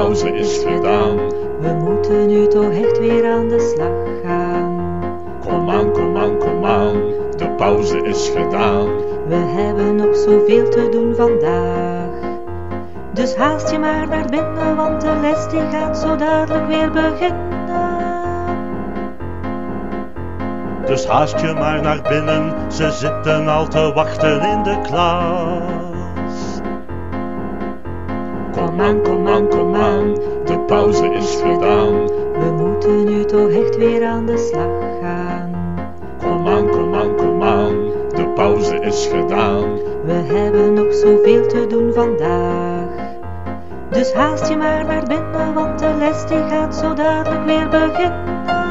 pauze is gedaan. We moeten nu toch echt weer aan de slag gaan. Kom aan, kom aan, kom aan, de pauze is gedaan. We hebben nog zoveel te doen vandaag. Dus haast je maar naar binnen, want de les die gaat zo dadelijk weer beginnen. Dus haast je maar naar binnen, ze zitten al te wachten in de klas. Kom aan, kom aan, kom aan, de pauze is gedaan. We moeten nu toch echt weer aan de slag gaan. Kom aan, kom aan, kom aan, de pauze is gedaan. We hebben nog zoveel te doen vandaag. Dus haast je maar naar binnen, want de les die gaat zo dadelijk weer beginnen.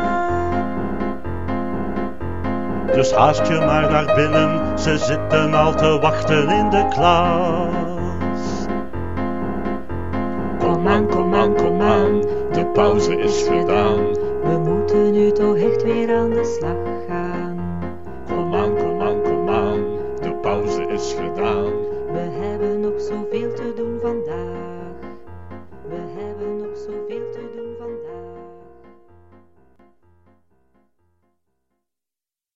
Dus haast je maar naar binnen, ze zitten al te wachten in de klas. Kom aan, kom aan, kom aan, de pauze is gedaan. We moeten nu toch echt weer aan de slag gaan. Kom aan, kom aan, kom aan, de pauze is gedaan. We hebben nog zoveel te doen vandaag. We hebben